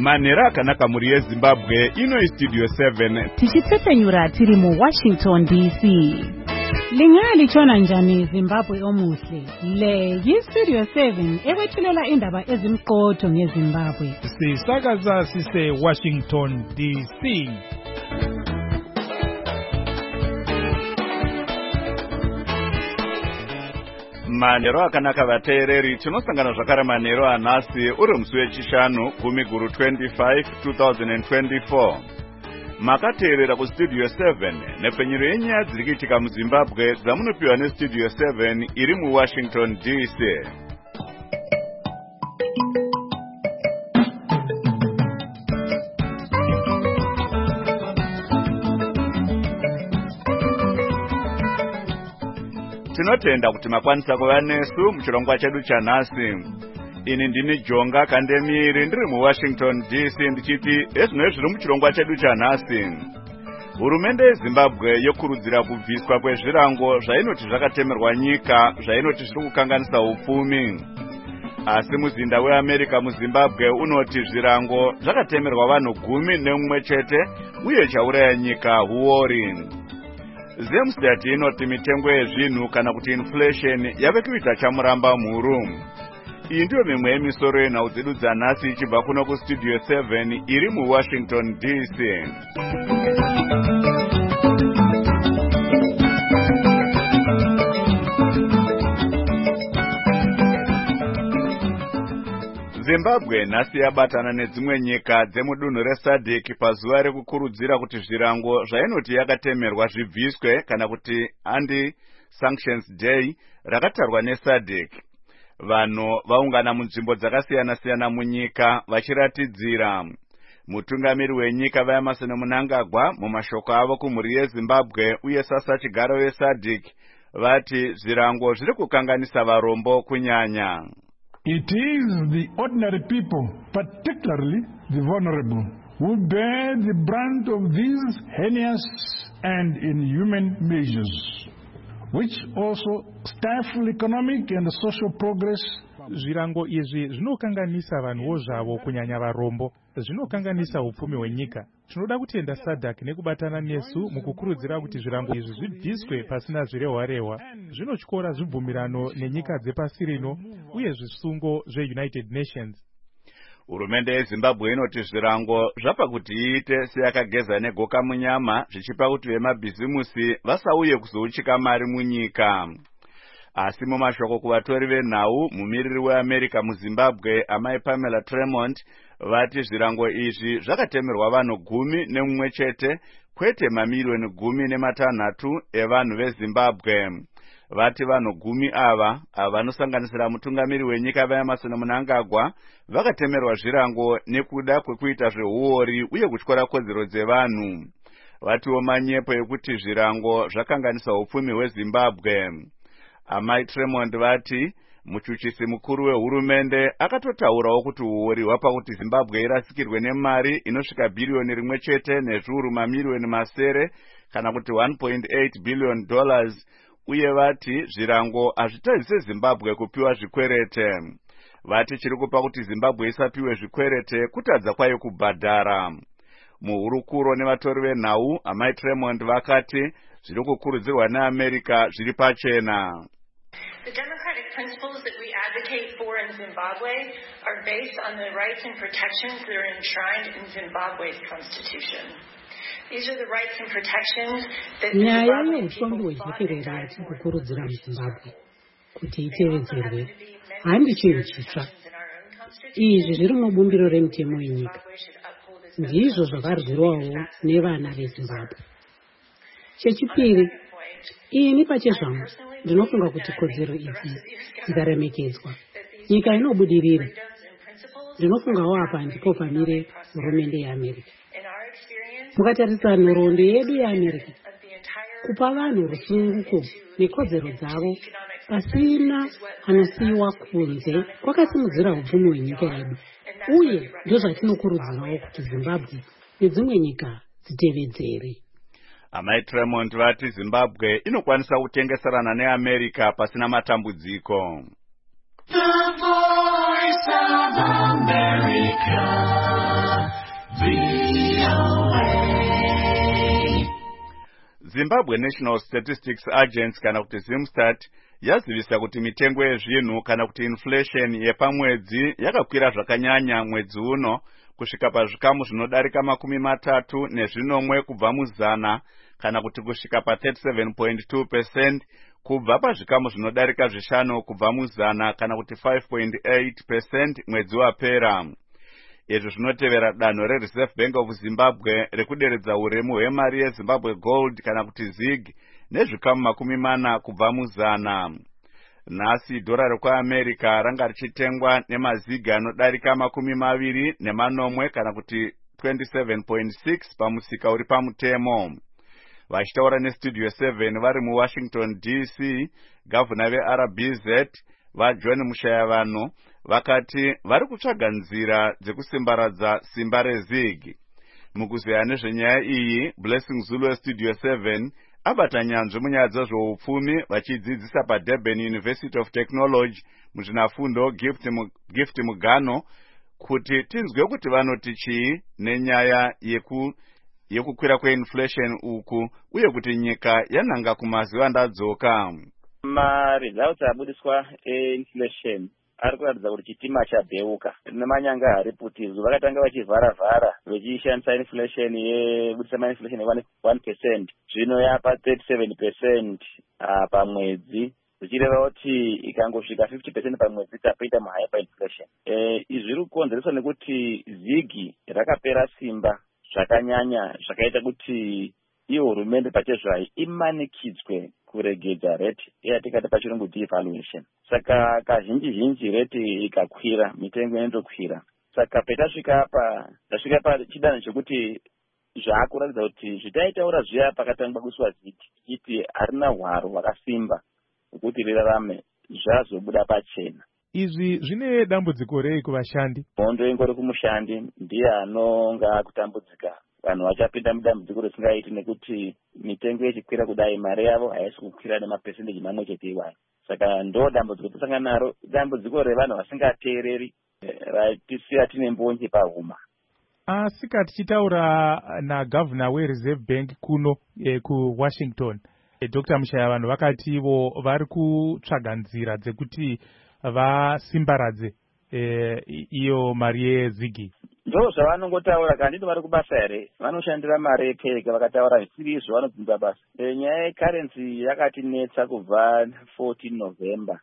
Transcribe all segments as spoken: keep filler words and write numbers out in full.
Manera akanaka muri yeZimbabwe ino iStudio seven. Tichitsepenyura tiri mu Washington D C. Lingali chona njani Zimbabwe omuhle. Le yiStudio seven ewethulela indaba ezimqotho ngeZimbabwe. Sisakaza sise Washington D C. Manero akanaka vateereri tinosangana zvakare manero anhasi uri musi wechishanu gumi guru twenty-five twenty twenty-four. Makateerera kuStudio seven nepfenyuro yenyaya dziri kuitika muZimbabwe dzamunopiwa neStudio seven iri muWashington D C. Tinotenda kuti makwanisa kuva nesu muchirongwa chedu chanhasi. Ini ndini Jonga Kandemiri ndiri muWashington D C ndichiti ezvino zviri muchirongwa chedu chanhasi. Hurumende yeZimbabwe yokurudzira kubviswa kwezvirango zvainoti zvakatemerwa nyika zvainoti zviri kukanganisa upfumi. Asi muzinda weAmerica muZimbabwe unoti zvirango zvakatemerwa vanhu gumi nemumwe chete uye chauraya nyika huori. Zemstat inoti mitengo yezvinhu kana kuti inflation yave kuita chamuramba mhuru. Iyi ndiyo mimwe yemisoro yenhau dzedu dzanhasi ichibva kuno kuStudio seven iri muWashington D C. Zimbabwe nhasi yabatana nedzimwe nyika dzemudunhu reSADC pazuva rekukurudzira kuti zvirango zvainoti yakatemerwa zvibviswe kana kuti anti-sanctions day rakatarwa neSADC. Vanhu vaungana munzvimbo dzakasiyana-siyana munyika vachiratidzira. Mutungamiri wenyika vaEmmerson Mnangagwa mumashoko avo kumhuri yeZimbabwe uye sasa chigaro weSADC vati zvirango zviri kukanganisa varombo kunyanya. It is the ordinary people, particularly the vulnerable, who bear the brunt of these heinous and inhuman measures, which also stifle economic and social progress. Zvirango izvi zvinokanganisa vanhuwo zvavo kunyanya varombo, zvinokanganisa upfumi hwenyika. Tinoda kutenda SADC nekubatana nesu mukukurudzira kuti zvirango izvi zvibviswe pasina zvirehwa-rehwa. Zvinotyora zvibvumirano nenyika dzepasi rino uye zvisungo zveUnited Nations. Hurumende yeZimbabwe inoti zvirango zvapa kuti iite seyakageza negoka munyama zvichipa kuti vemabhizimusi vasauye kuzouchika mari munyika. Asi mumashoko kuvatori venhau mumiriri weAmerica muZimbabwe amai Pamela Tremont vati zvirango izvi zvakatemerwa vanhu gumi nemumwe chete kwete mamiliyoni gumi nematanhatu evanhu veZimbabwe. Vati vanhu gumi ava vanosanganisira mutungamiri wenyika vaEmmerson Mnangagwa vakatemerwa zvirango nekuda kwekuita zvehuori uye kutyora kodzero dzevanhu. Vatiwo manyepo ekuti zvirango zvakanganisa upfumi hweZimbabwe. Amai Tremont vati muchuchisi mukuru wehurumende akatotaurawo kuti huori hwapa kuti Zimbabwe irasikirwe nemari inosvika bhiriyoni rimwe chete nezviuru mamiliyoni masere kana kuti one point eight billion dollars uye vati zvirango hazvitadzise Zimbabwe kupiwa zvikwerete. Vati chiri kupa kuti Zimbabwe isapiwe zvikwerete kutadza kwayo kubhadhara. Muhurukuro nevatori venhau amai Tremont vakati zviri kukurudzirwa neAmerica zviri pachena. The democratic principles that we advocate for in Zimbabwe are based on the rights and protections that are enshrined in Zimbabwe's constitution. These are the rights and protections that the Zimbabwean people fought and died for. Kuti itevedzerwe handi chinhu chitsva. Izvi zviri mubumbiro remutemo wenyika. Ndizvo zvakarwirwawo nevana veZimbabwe. Chechipiri, ini pachezvangu ndinofunga kuti kodzero idzi dzikaremekedzwa nyika inobudirira. Ndinofungawo apa ndipo pamire hurumende yeAmerica. Mukatarisa nhoroondo yedu yeAmerica, kupa vanhu rusununguko nekodzero dzavo pasina anosiyiwa kunze kwakasimudzira upfumi hwenyika yedu, uye ndozvatinokurudzirawo kuti Zimbabwe nedzimwe nyika dzitevedzere. Amai Tremont vati Zimbabwe inokwanisa kutengeserana neAmerica pasina matambudziko. The Voice of America. Zimbabwe National Statistics Agency kana kuti Zimstat yazivisa kuti mitengo yezvinhu kana kuti inflation yepamwedzi yakakwira zvakanyanya mwedzi uno kusvika pazvikamu zvinodarika makumi matatu nezvinomwe kubva muzana kana kuti kusvika pa thirty-seven point two percent kubva pazvikamu zvinodarika zvishanu kubva muzana kana kuti five point eight percent mwedzi wapera. Izvi zvinotevera danho reReserve Bank of Zimbabwe rekuderedza uremu hwemari yeZimbabwe Gold kana kuti zig nezvikamu makumi mana kubva muzana. Nhasi dhora rekuAmerica ranga richitengwa nemazigi anodarika makumi maviri nemanomwe kana kuti twenty-seven point six pamusika uri pamutemo. Vachitaura nestudio seven vari muWashington D C, gavhuna veR B Z vaJohn Mushayavanhu vakati vari kutsvaga nzira dzekusimbaradza simba rezigi. Mukuzeya nezvenyaya iyi, Blessing Zulu westudio seven abata nyanzvi munyaya dzezveupfumi vachidzidzisa paDurban University of Technology muzvinafundo Gift, Gift Mugano kuti tinzwe kuti vanoti chii nenyaya yeku yekukwira kweinflation uku uye kuti nyika yananga kumazuva ndadzoka. Maresults abudiswa einflation ari kuratidza kuti chitima chabheuka. Nemanyanga hariputizwa vakatanga vachivhara vhara vechishandisa inflation yebudisa mainflation ye one percent zvino yapa thirty-seven percent uh, pamwedzi zvichireva kuti ikangosvika fifty percent pamwedzi tapoita muhyperinflation. Eh izvi zviri kukonzereswa nekuti zigi rakapera simba zvakanyanya zvakaita kuti iyo hurumende pachezvayo imanikidzwe kuregedza rate yatikati pachirungu devaluation. Saka kazhinji zhinji rate ikakwira mitengo inotokwira. Saka petasvika apa tasvika pa chidanho chekuti zvaakuratidza kuti zvitaitaura zviya pakatangwa kuswa zigi chiti harina hwaro hwakasimba kuti rirarame zvazobuda pachena. Izvi zvine dambudziko rei kuvashandi? Hondo ingori kumushandi ndiye anonga kutambudzika. Vanhu vachapinda mudambudziko risingaiti nekuti mitengo ichikwira kudai mari yavo haisi kukwira nemapercentage mamwe chete iwayo. Saka ndo dambudziko tosangana naro, dambudziko revanhu vasingateereri ratisiya tine mbonje pahuma. Asika tichitaura nagavhuna weReserve Bank kuno eh, kuWashington, eh, Doctor Mushayavanhu vakativo vari kutsvaga nzira dzekuti vasimbaradze eh, iyo mari yezigi. Ndo zvavanongotaura kandi vari kubasa here, vanoshandira mari yepeka vakataura zvisiri izvo vanobvunza basa. E, nyaya yecurrency yakatinetsa kubva fourteen November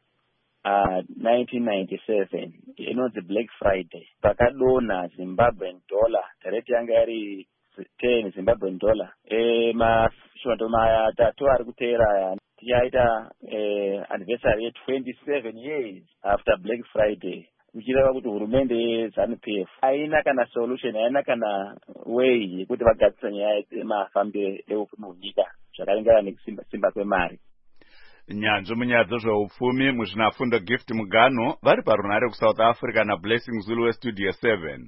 uh, nineteen ninety-seven inonzi Black Friday. Pakadonha Zimbabwean dollar, rate yanga iri ten Zimbabwean dollar. E, mashoto matatu ari kuteera tichaita eh, anniversary ye twenty-seven years after Black Friday. Uchireva kuti hurumende yeZANU P F haina kana solution, haina kana way yekuti vagadzisa nyaya yemafambiro eupfumi munyika zvakaringana nekusimba simba kwemari. Nyanzvi munyaya dzezveupfumi muzvinafundo Gift Mugano vari parunare kuSouth Africa naBlessing Zulu westudio seven.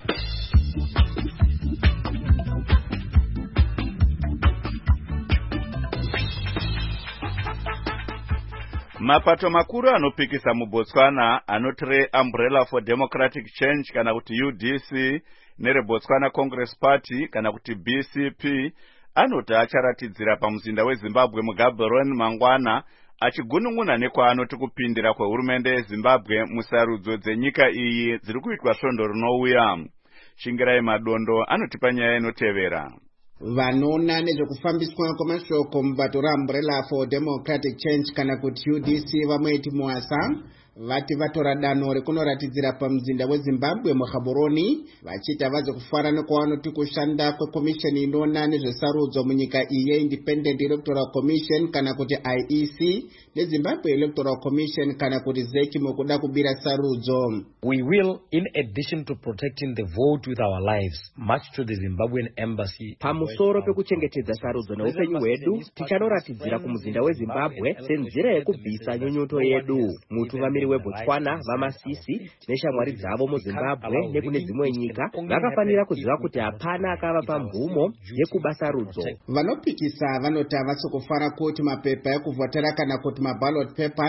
Mapato makuru anopikisa muBotswana anotire Umbrella for Democratic Change kana kuti U D C nereBotswana Congress Party kana kuti B C P anoti acharatidzira pamuzinda weZimbabwe muGaborone mangwana achigunun'una nekwaanoti kupindira kwehurumende yeZimbabwe musarudzo dzenyika iyi dziri kuitwa svondo rinouya. Shingirai Madondo anotipa nyaya inotevera. Vanoona nezvekufambiswa kwamashoko mubato raUmbrella for Democratic Change kana kuti U D C vamweti muasa vati vatora danho rekunoratidzira pamuzinda weZimbabwe muGaborone vachita vaze kufara nekwavanoti kushanda kwekomisheni inoona nezvesarudzo munyika iyi Independent Electoral Commission kana kuti I E C neZimbabwe Electoral Commission kana kuti Z E C mukuda kubira sarudzo. We will, in addition to protecting the vote with our lives, march to the Zimbabwean embassy. Pamusoro pekuchengetedza sarudzo neupenyu hwedu tichanoratidzira kumuzinda weZimbabwe senzira yekubvisa nyunyuto yedu. Mutungamiri weBotswana vaMasisi neshamwari dzavo muZimbabwe nekune dzimwe nyika vakafanira kuziva kuti hapana akavapa mvumo yekuba sarudzo. Vanopikisa vanoti havasi kufara kuti mapepa ekuvhotera kana kuti maballot papers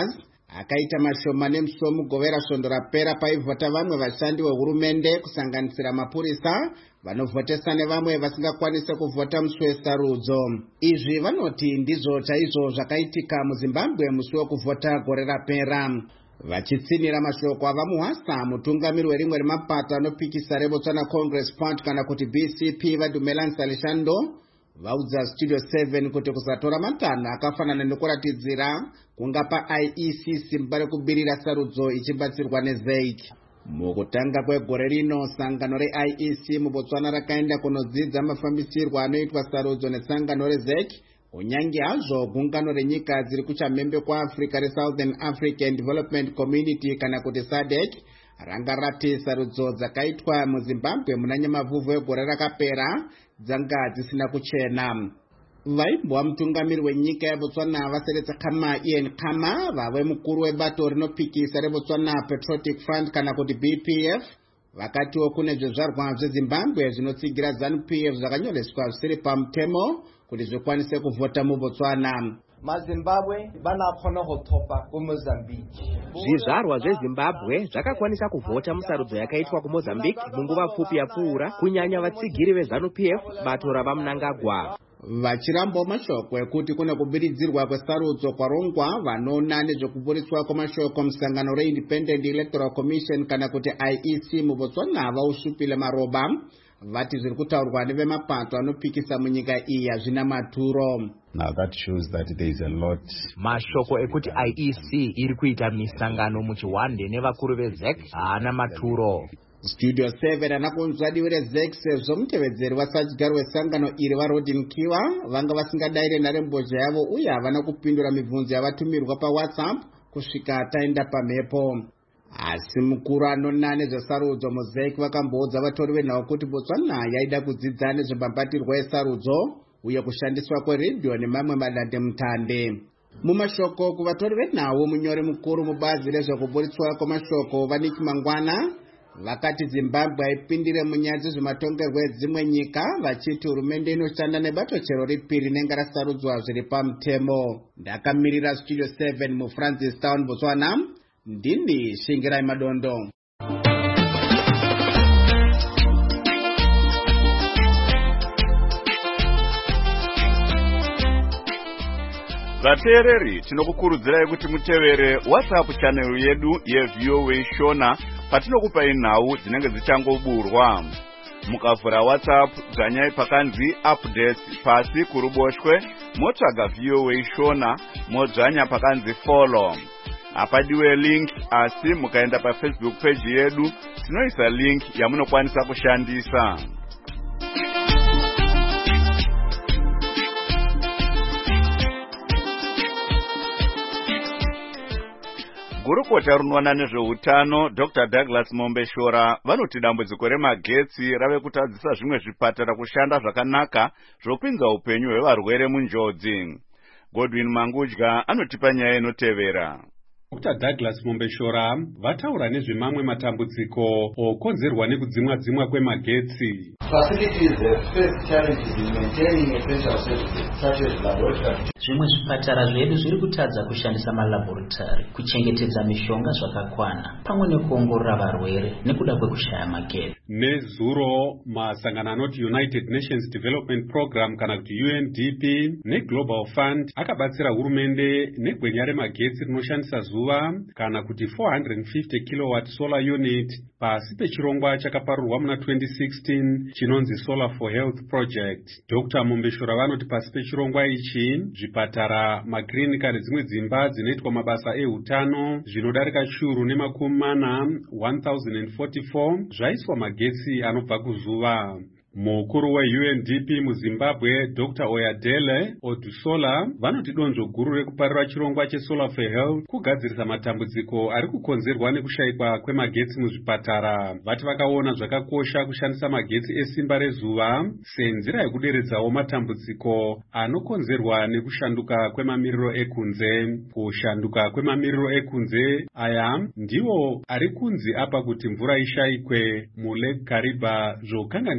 akaita mashoma nemusuwo mugovera svondo rapera paivhota vamwe vashandi vehurumende kusanganisira mapurisa vanovhotesa nevamwe vasingakwanise kuvhota musi wesarudzo. Izvi vanoti ndizvo chaizvo zvakaitika muZimbabwe musi wekuvhota gore rapera. Vachitsinira mashoko avamuhwasa mutungamiri werimwe remapato anopikisa reBotswana Congress Party kana kuti B C P Vadumelani Salishando vaudza Studio seven kuti kusatora matanho akafanana nekuratidzira kungapa I E C simba rekubirira sarudzo ichibatsirwa neZEC. Mukutanga kwegore rino sangano re-I E C muBotswana rakaenda kunodzidza mafambisirwo anoitwa sarudzo nesangano reZEC, kunyange hazvo gungano renyika dziri kuchamhembe kwaAfrica reSouthern African Development Community kana kuti SADC ranga rati sarudzo dzakaitwa muZimbabwe muna Nyamavhuvhu egore rakapera dzanga dzisina kuchena. Vaimbwa mutungamiri wenyika yeBotswana vaseretsa Khama Ian Khama vave mukuru webato rinopikisa reBotswana Patriotic Front kana kuti B P F vakatiwo kune zvizvarwa zveZimbabwe zvinotsigira ZANU P F zvakanyoreswa zvisiri pamutemo kuti zvikwanise kuvhota muBotswana. maZimbabwe vanakona kutopa kuMozambique. Zvizvarwa zveZimbabwe zvakakwanisa kuvhota musarudzo yakaitwa kuMozambique munguva pfupi yapfuura, kunyanya vatsigiri veZANU P F bato ravaMnangagwa. Vachirambawo mashoko ekuti kune kubiridzirwa kwesarudzo kwarongwa vanoona nezvekuburiswa kwamashoko musangano reIndependent Electoral Commission kana kuti I E C muBotswana vausvipile maroba. Vati zviri kutaurwa nevemapato anopikisa munyika iyi hazvina maturo. Now that shows that there is a lot. Mashoko ekuti I E C iri kuita misangano muchiwande nevakuru veZEC haana maturo. Studio seven anakunzwa divi reZEC sezvo mutevedzeri wasachigaro wesangano iri vaRodin Kiwa vanga vasingadaire nharembozha yavo uye havana kupindura mibvunzo yavatumirwa paWhatsApp kusvika taenda pamhepo. Asi mukuru anona nezvesarudzo muZEC vakamboudza vatori venhau kuti Botswana yaida kudzidza nezvemambatirwo esarudzo uye kushandiswa kweredhiyo nemamwe madandemutande. Mumashoko kuvatori venhau munyori mukuru mubazi rezvekuburitswa kwamashoko Vaniki Mangwana vakati Zimbabwe haipindire munyaya dzezvematongerwo edzimwe nyika vachiti hurumende inoshanda nebato chero ripi rinenge rasarudzwa zviri pamutemo. Ndakamirira Studio seven muFrancistown, Botswana. Ndini Shingirai Madondo. Vateereri, tinokukurudzirai kuti mutevere WhatsApp channel yedu yeV O A Shona patinokupai nhau dzinenge dzichangoburwa. Mukavhura WhatsApp dzanyai pakanzi updates pasi kuruboshwe motsvaga V O A Shona modzvanya pakanzi follow. Apadiwe link asi mukaenda pa Facebook page yedu tinoisa link yamunokwanisa kushandisa. Gurukota runoona nezveutano Doctor Douglas Mombeshora vanoti dambudziko remagetsi rave kutadzisa zvimwe zvipatara kushanda zvakanaka zvopinza upenyu hwevarwere munjodzi. Godwin Mangudya anotipa nyaya inotevera. Doctor Douglas Mombeshora vataura nezvemamwe matambudziko okonzerwa nekudzimwa dzimwa kwemagetsi. Facilities, the first challenge is in maintaining essential services such as laboratory. Zvimwe zvipatara zvedu zviri kutadza kushandisa malaboratory kuchengetedza mishonga zvakakwana pamwe nekuongorora varwere nekuda kwekushaya magetsi. Nezuro masangano anoti United Nations Development Program kana kuti U N D P neGlobal Fund akabatsira hurumende negwenya remagetsi rinoshandisa zuva kana kuti four hundred fifty kilowatt solar unit pasi pechirongwa chakaparurwa muna twenty sixteen chinonzi Solar for Health Project. Doctor Mombeshora vanoti pasi pechirongwa ichi zvipatara, maklinika nedzimwe dzimba dzinoitwa mabasa ehutano zvinodarika shuru nemakumi mana one thousand forty-four zvaiswa magetsi anobva kuzuva. Mukuru we-U N D P muZimbabwe Doctor Oyadele Odusola vanoti donzvo guru rekuparira chirongwa cheSolar for Health kugadzirisa matambudziko ari kukonzerwa nekushayikwa kwemagetsi muzvipatara. Vati vakaona zvakakosha kushandisa magetsi esimba rezuva senzira yekuderedzawo matambudziko anokonzerwa nekushanduka kwemamiriro ekunze. Kushanduka kwemamiriro ekunze aya ndiwo ari kunzi apa kuti mvura ishayikwe muLake Kariba zvokanganisa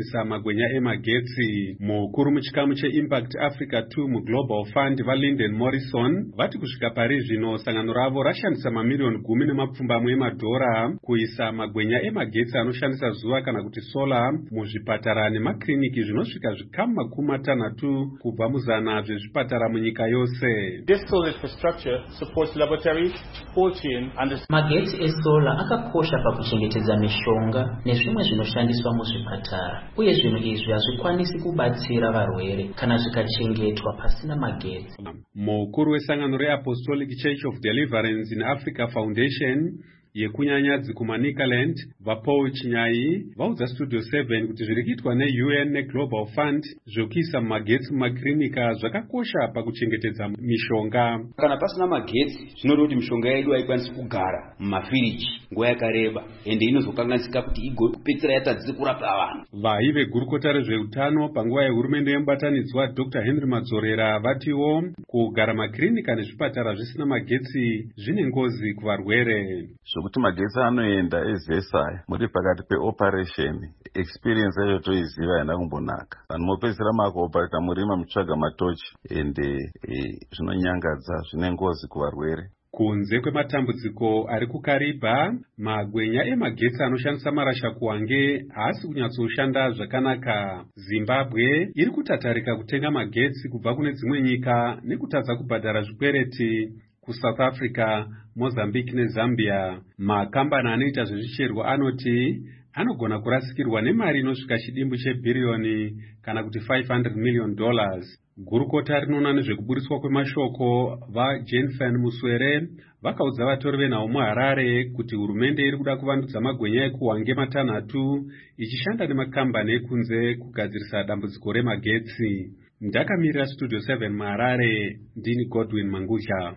magwenya emagetsi. Mukuru muchikamu cheImpact Africa two muGlobal Fund vaLyndon Morrison vati kusvika pari zvino sangano ravo rashandisa mamiriyoni gumi nemapfumbamwe emadhora kuisa magwenya emagetsi anoshandisa zuva kana kuti sola muzvipatara nemakiriniki zvinosvika zvikamu makumi matanhatu kubva muzana zvezvipatara munyika yose. This solar infrastructure supports laboratories, cold chain and magetsi esola akakosha pakuchengetedza mishonga nezvimwe zvinoshandiswa muzvipatara, uye zvinhu izvi hazvikwanisi kubatsira varwere kana zvikachengetwa pasina magetsi. Mukuru wesangano reApostolic Church of Deliverance in Africa Foundation yekunyanyadzi kuManicaland vaPaul Chinyai vaudza Studio seven kuti zviri kuitwa neU N neGlobal Fund zvokuisa magetsi mumakirinika zvakakosha pakuchengetedza mishonga. Kana pasina magetsi zvinoda kuti mishonga yedu haikwanisi kugara mumafiriji nguva yakareba ende inozokanganisika kuti igopedzera yatadzise kurapa vanhu. Vai vegurukota rezveutano panguva yehurumende yemubatanidzwa Doctor Henry Madzorera vatiwo kugara makirinika nezvipatara zvisina magetsi zvine ngozi kuvarwere. Kuti magetsi anoenda ezesaya muri pakati peoperation experience yacho toiziva haina kumbonaka. Vanhu mopedzisira makuoperata murima mutsvaga matochi ende zvinonyangadza zvine ngozi kuvarwere. Kunze kwematambudziko ari kukaribha, magwenya emagetsi anoshandisa marashakuwange haasi kunyatsoshanda zvakanaka. Zimbabwe iri kutatarika kutenga magetsi kubva kune dzimwe nyika nekutadza kubhadhara zvikwereti kuSouth Africa, Mozambique neZambia. Makambani anoita zvezvicherwa anoti anogona kurasikirwa nemari inosvika chidimbu chebhiriyoni kana kuti five hundred million dollars. Gurukota rinoona nezvekuburiswa kwemashoko vaJenfen Muswere vakaudza vatori venhau muHarare kuti hurumende iri kuda kuvandudza magwenya ekuwange matanhatu ichishandisa nemakambani ekunze kugadzirisa dambudziko remagetsi. Ndakamirira Studio seven muHarare, ndini Godwin Mangusha.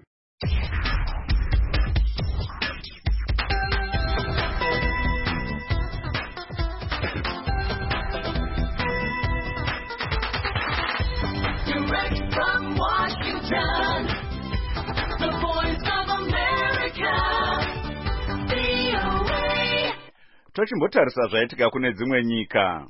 Tochimbotarisa zvaitika kune dzimwe nyika.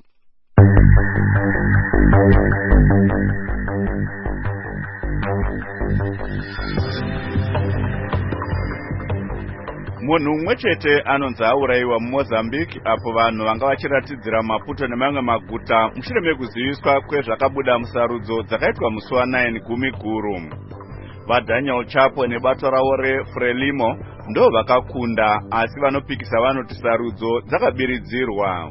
Munhu umwe chete anonzi aurayiwa muMozambique apo vanhu vanga vachiratidzira Maputo nemamwe maguta mushure mekuziviswa kwezvakabuda musarudzo dzakaitwa musi wa9 gumi guru. VaDaniel Chapo nebato ravo reFrelimo ndo vakakunda, asi vanopikisa vanoti sarudzo dzakabiridzirwa.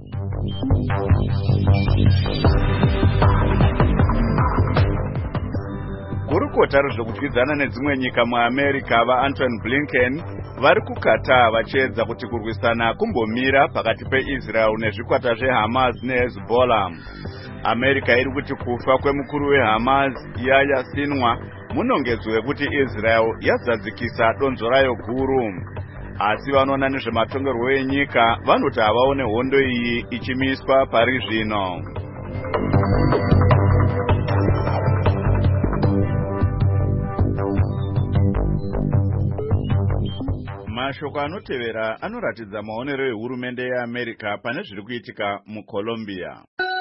Gurukota rezvekudyidzana nedzimwe nyika muAmerica vaAnthony Blinken vari kuKatar vachiedza kuti kurwisana kumbomira pakati peIsrael nezvikwata zveHamas neHezbollah. America iri kuti kufa kwemukuru weHamas Yahya Sinwar munongedzo wekuti Israel yazadzikisa donzo rayo guru. Asi vanoona nezvematongerwo enyika vanoti havaone hondo iyi ichimiswa pari zvino. Mashoko anotevera anoratidza maonero ehurumende yeAmerica pane zviri kuitika muColombia.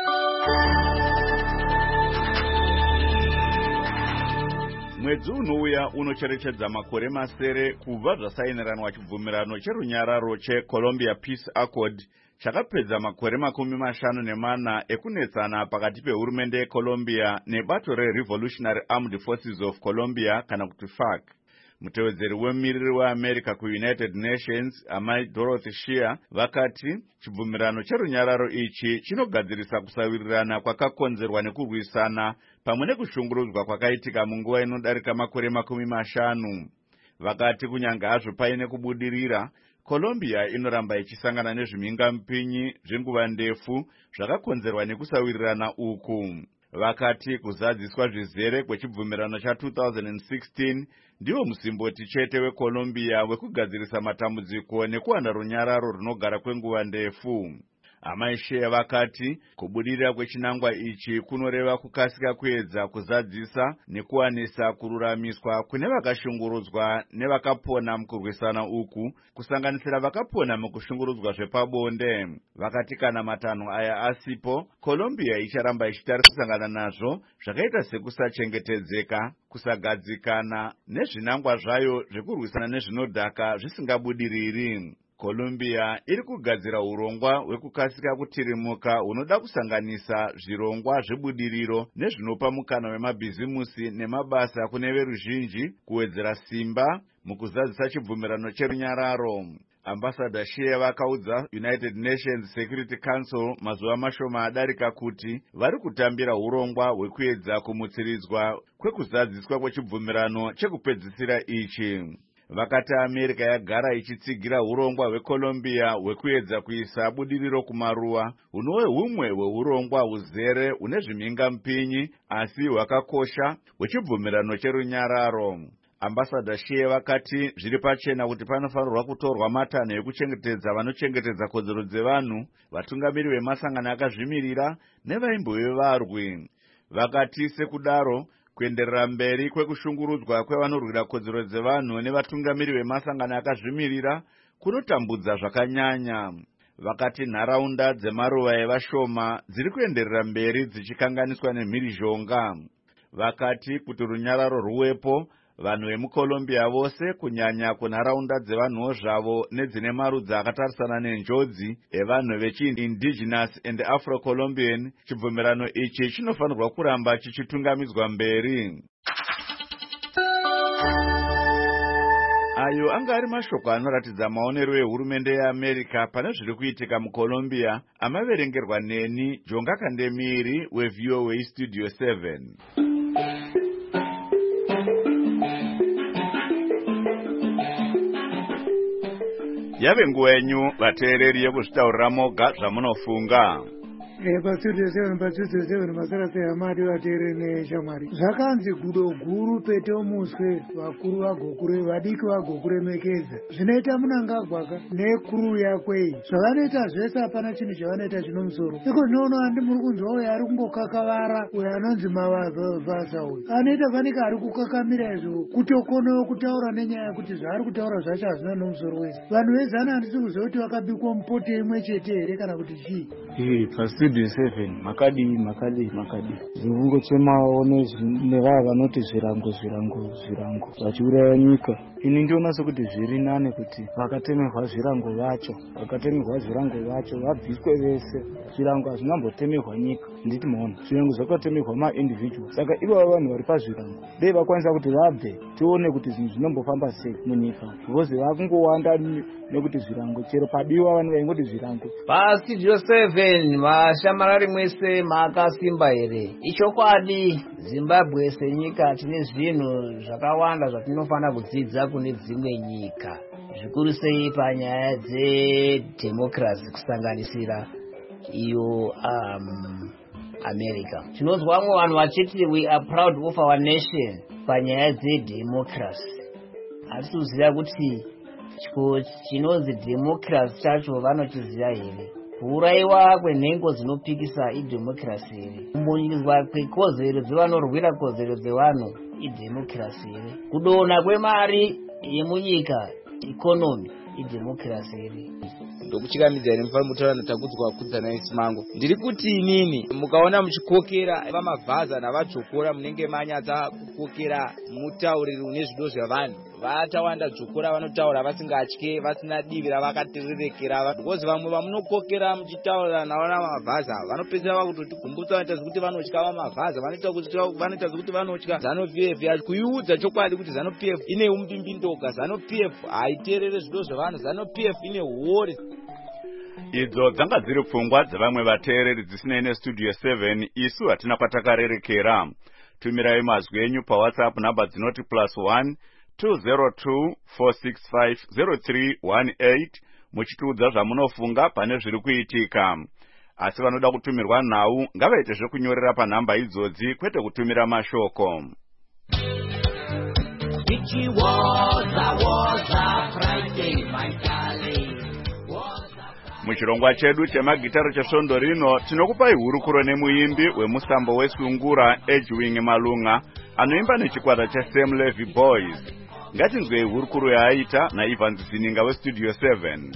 Mwedzi unouya unocherechedza makore masere kubva zvasainiranwa chibvumirano cherunyararo cheColombia Peace Accord chakapedza makore makumi mashanu nemana ekunetsana pakati pehurumende yeColombia nebato reRevolutionary Armed Forces of Colombia kana kuti FARC. Mutevedzeri wemiriri weAmerica kuUnited Nations amai Dorothy Shea vakati chibvumirano cherunyararo ichi chinogadzirisa kusawirirana kwakakonzerwa nekurwisana pamwe nekushungurudzwa kwakaitika munguva inodarika makore makumi mashanu. Vakati kunyanga hazvo paine kubudirira, Colombia inoramba ichisangana nezvimingampinyi zvenguva ndefu zvakakonzerwa nekusawirirana uku. Vakati kuzadziswa zvizere kwechibvumirano cha two thousand sixteen ndiwo musimboti chete weColombia wekugadzirisa matambudziko nekuwana runyararo runogara kwenguva ndefu. Amaishe vakati kubudirira kwechinangwa ichi kunoreva kukasika kuedza kuzadzisa nekuwanisa kururamiswa kune vakashungurudzwa nevakapona mukurwisana uku, kusanganisira vakapona mukushungurudzwa zvepabonde. Vakati kana matanho aya asipo, Colombia icharamba ichitarisa kusangana nazvo zvakaita sekusachengetedzeka, kusagadzikana nezvinangwa zvayo zvekurwisana nezvinodhaka zvisingabudiriri. Colombia iri kugadzira urongwa hwekukasika kutirimuka hunoda kusanganisa zvirongwa zvebudiriro nezvinopa mukana wemabhizimusi nemabasa kune veruzhinji kuwedzera simba mukuzadzisa chibvumirano cherunyararo. Ambassador Shea vakaudza United Nations Security Council mazuva mashoma adarika kuti vari kutambira urongwa hwekuedza kumutsiridzwa kwekuzadziswa kwechibvumirano chekupedzisira ichi. Vakati America yagara ichitsigira urongwa hweColombia hwekuedza kuisa budiriro kumaruwa, hunove humwe hweurongwa huzere hune zvimhinga mpinyi asi hwakakosha hwechibvumirano cherunyararo. Ambassador Shea vakati zviri pachena kuti panofanirwa kutorwa matanho ekuchengetedza vanochengetedza kodzero dzevanhu, vatungamiri vemasangano akazvimirira nevaimbove varwi. Vakati sekudaro kuenderera mberi kwekushungurudzwa kwevanorwira kodzero dzevanhu nevatungamiri vemasangano akazvimirira kunotambudza zvakanyanya. Vakati nharaunda dzemaruva evashoma dziri kuenderera mberi dzichikanganiswa nemhirizhonga. Vakati kuti runyararo ruwepo, vanhu vemuColombia vose kunyanya kunharaunda dzevanhuwo zvavo nedzine marudzi akatarisana nenjodzi evanhu vechi-indigenous and Afro-Colombian, chibvumirano ichi chinofanirwa kuramba chichitungamidzwa mberi. Ayo anga ari mashoko anoratidza maonero ehurumende yeAmerica pane zviri kuitika muColombia, amaverengerwa neni Jonga Kandemiri weV O A Studio seven. Yave nguva yenyu vateereri yekuzvitaurira moga zvamunofunga. Pastudio seven pastudio seven masarasi amadi vateereri neshamwari. Zvakanzi gudo guru pete omuswe vakuru vagokure vadiki vagokuremekedza. Zvinoita munangagwaka nekuru yakwei. Zvavanoita zvese hapana chinhu chavanoita chino musoro. Iko zvinoona handi muri kunzwa uyo ari kungokakavara uyo anonzi mavasa uyu. Anoita fanika ari kukakamira izvo kutokonawo kutaura nenyaya yekuti zvaari kutaura zvacho hazvina nomusoro wese. Vanhu vezana handisi kuziva kuti vakabikwa mupoto imwe chete here kana kuti chii. Ee pastudio seven makadi makadi makadi zvinongochemawo nevava vanoti zvirango zvirango zvirango vachiuraya nyika. Ini ndinoona sekuti zviri nane kuti vakatemerwa zvirango vacho vakatemerwa zvirango vacho vabviswe vese. Zvirango hazvinambotemerwa nyika, nditi maona zvirango zvakatemerwa maindividual. Saka ivava vanhu vari pazvirango dei vakwanisa kuti vabve tione kuti zvinhu zvinombofamba sei munyika, because vakungowanda nekuti zvirango chero padiwa vanhu vaingoti zvirango. Pastudio seven vashamarari mwese makasimba here. Ichokwadi Zimbabwe senyika tine zvinhu zvakawanda zvatinofanira kudzidza kune dzimwe nyika, zvikuru sei panyaya dzedhemokirasi kusanganisira iyo um, America. Tinozwamwo vanhu vachiti we are proud of our nation panyaya dzedhemokirasi. Asi kuziva kuti chinonzi dhemokirasi chacho vanochiziva here? Kuuraiwa kwenhengo dzinopikisa idhemokirasi here? Kumbonyikidzwa kwekodzero dzevanorwira kodzero dzevanhu idhemokirasi here? Kudonha kwemari yemunyika ikonomi idhemokirasi here? ndokuchikamidzira ine mufanira mutaura natakudzwa kudzana isi mangu. Ndiri kuti inini mukaona muchikokera vamavhaza navadzokora munenge manyatsa kukokera mutauriri une zvido zvavanhu. Vatawanda dzokora vanotaura vasingatye vasina divi ravakatererekera, because vamwe vamunokokera muchitaura navana mavhaza vanopedzera vakutotigumbutsa vanoita zvekuti vanotya vamavhaza, vanoita zvekuti vanotya ZANU P F. Kuiudza chokwadi kuti ZANU P F ine umbimbindoga, ZANU P F haiterere zvido zvavanhu, ZANU P F ine huori. Idzo dzanga dziri pfungwa dzevamwe vateereri dzisinei nestudio seven. Isu hatina kwatakarerekera. Tumirai mazwi enyu paWhatsApp namba dzinoti plus one two zero two four six five zero three one eight muchitiudza zvamunofunga pane zviri kuitika. Asi vanoda kutumirwa nhau ngavaite zvekunyorera panhamba idzodzi kwete kutumira mashoko. Muchirongwa chedu chemagitara chesvondo rino tinokupai hurukuro nemuimbi wemusambo wesungura Edgewing Malunga anoimba nechikwata cheSam Levy Boys. Ngatinzwei hurukuro yaaita naIvan Zininga weStudio seven.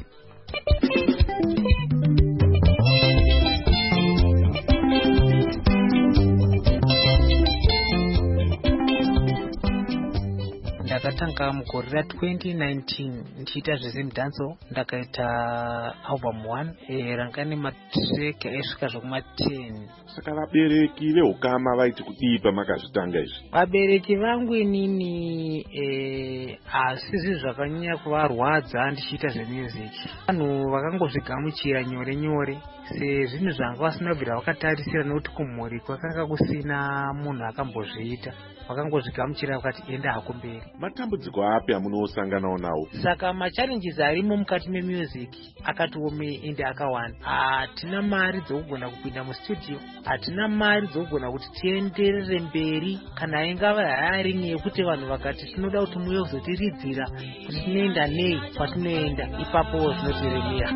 Ndakatanga mugore ra twenty nineteen ndichiita zvezemudhanso, ndakaita album one e, ranga nematrack aisvika zvokuma ten. Saka vabereki veukama vaiti kudii pamakazvitanga izvi? Vabereki vangu inini e, asizvi zvakanyanya kuvarwadza ndichiita zvemusic. Vanhu vakangozvigamuchira nyore nyore sezvinhu zvanga vasina kubvira vakatarisira nokuti kumhuri kwakanga kusina munhu akambozviita. Vakangozvigamuchira vakati enda hako mberi. Matambudziko api amunosanganawo nawo? Saka machallenges arimo mukati memusic akatiome ende akawanda. Hatina mari dzokugona kupinda mustudio, hatina mari dzokugona kuti tienderere mberi, kana ingava hiring yekuti vanhu vakati tinoda kuti muye kuzotiridzira kuti tinoenda nei kwatinoenda, ipapo zvinotiremera.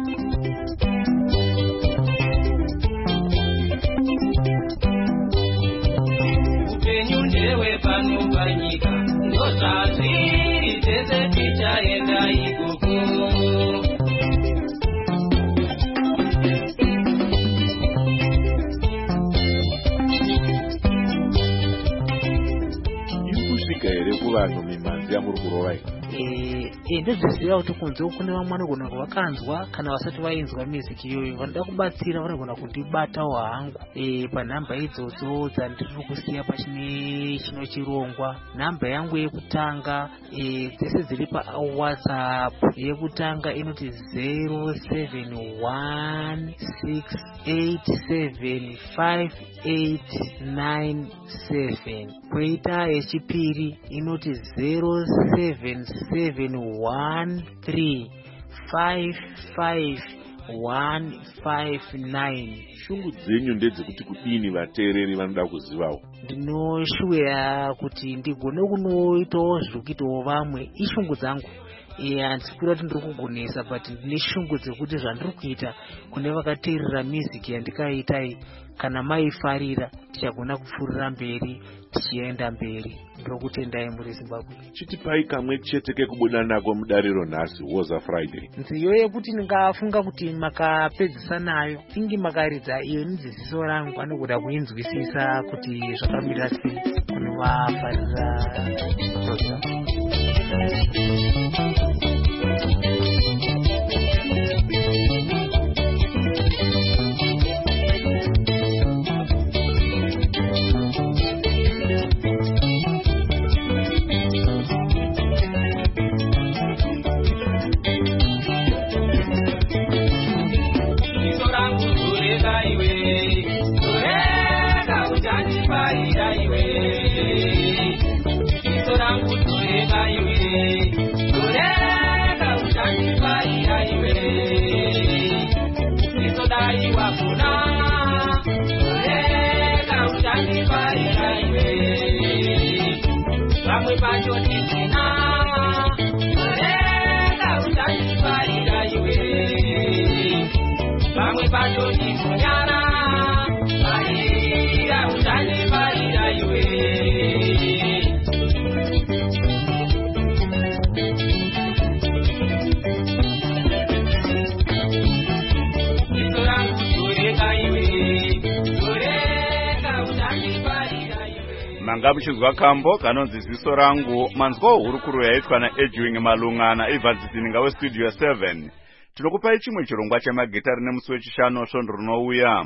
Upenyu ndewe pano panyika, ndozvazviri tese tichaenda ikoko. Iri kusvika here kuvanhu mimanzi yamuri kurova iyi? Eh, ndozviziva kuti kunze kune vamwe vanogona kuvakanzwa kana vasati vainzwa music iyoyo, vanoda kubatsira vanogona kundibatawo hangu eh, panhamba idzodzo dzandiri kusiya pachine chino chirongwa. Nhamba yangu yekutanga eh, dzese dziri paWhatsApp. Yekutanga inoti zero seven one six eight seven five eight nine seven. Kwoita yechipiri inoti zero seven seven one three five five one five nine. Shungu dzenyu ndedzekuti kudini vateereri vanoda kuzivawo? Ndinoshuya kuti ndigone kunoitawo zvirikuitawo vamwe. Ishungu dzangu handisi kuda kuti ndiri kugonesa, but ndine shungu dzekuti zvandiri kuita kune vakateerera music yandikaitai, kana maifarira tichagona kupfuurira mberi tichienda mberi. Ndokutendai muri Zimbabwe. Chitipai kamwe chete kekubuda nako mudariro nhasi Woza Friday. Nziyo yekuti ndingafunga kuti makapedzisa nayo, ingi makaridza iyo nidzidziso rangu anogoda kuinzwisisa kuti zvakamira sei kunovafarira program. Manga muchizwa kambo kanonzi ziso rangu, manzwa hurukuro yaitwa naEdgewing Malunga naIvan Zininga weStudio seven. Tinokupai chimwe chirongwa chemagitari nemusi wechishanu svondo rinouya.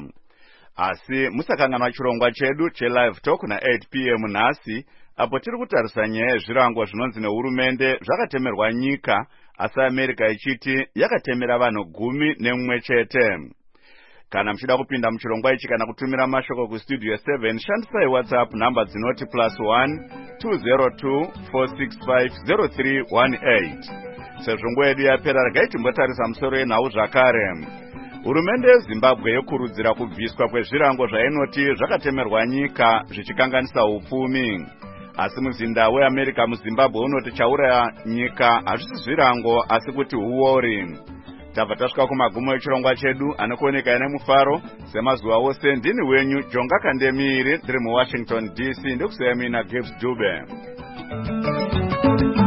Asi musakanganwa chirongwa chedu chelive talk na eight p m nhasi, apo tiri kutarisa nyaya yezvirango zvinonzi nehurumende zvakatemerwa nyika, asi America ichiti yakatemera vanhu gumi nemumwe chete. Kana mchida kupinda mchirongwa ichi kana kutumira mashoko kuStudio seven, shandisai WhatsApp namba dzinoti plus one two zero two four six five zero three one eight. Sezvo nguva yedu yapera, regai timbotarisa musoro yenhau zvakare. Hurumende yeZimbabwe yokurudzira kubviswa kwezvirango zvainoti zvakatemerwa nyika zvichikanganisa upfumi. Asi muzinda weAmerica muZimbabwe unoti chauraya nyika hazvisi zvirango asi kuti huori. tabva tasvika kumagumo echirongwa chedu anokuoneka nemufaro semazuva ose. Ndini wenyu Jonga Kandemiri ndiri muWashington D C, ndikusiyamina Gibbs Dube.